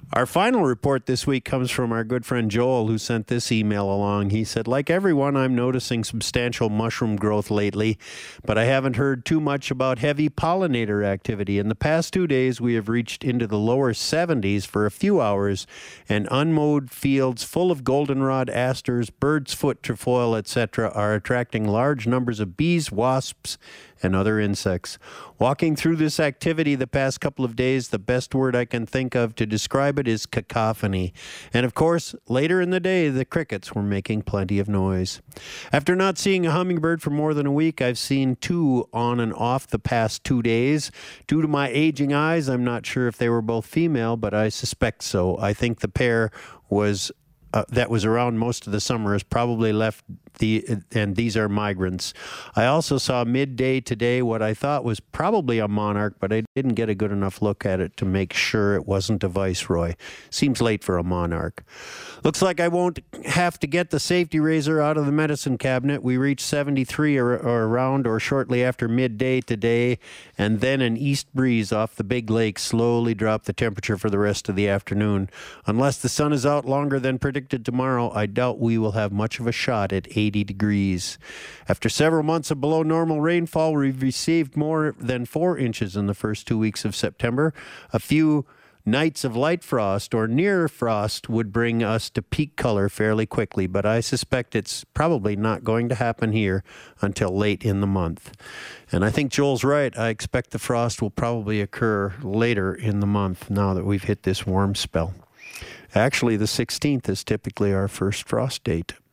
Our final report this week comes from our good friend Joel, who sent this email along. He said, like everyone, I'm noticing substantial mushroom growth lately, but I haven't heard too much about heavy pollinator activity. In the past 2 days, we have reached into the lower 70s for a few hours, and unmowed fields full of goldenrod, asters, bird's foot trefoil, etc. are attracting large numbers of bees, wasps, and other insects. Walking through this activity the past couple of days, the best word I can think of to describe it is cacophony. And of course, later in the day, the crickets were making plenty of noise. After not seeing a hummingbird for more than a week, I've seen two on and off the past 2 days. Due to my aging eyes, I'm not sure if they were both female, but I suspect so. I think the pair that was around most of the summer has probably left and these are migrants. I also saw midday today what I thought was probably a monarch, but I didn't get a good enough look at it to make sure it wasn't a viceroy. Seems late for a monarch. Looks like I won't have to get the safety razor out of the medicine cabinet. We reached 73 or around or shortly after midday today, and then an east breeze off the big lake slowly dropped the temperature for the rest of the afternoon. Unless the sun is out longer than predicted tomorrow, I doubt we will have much of a shot at 80 degrees. After several months of below normal rainfall, we've received more than 4 inches in the first 2 weeks of September. A few nights of light frost or near frost would bring us to peak color fairly quickly, but I suspect it's probably not going to happen here until late in the month. And I think Joel's right. I expect the frost will probably occur later in the month now that we've hit this warm spell. Actually, the 16th is typically our first frost date.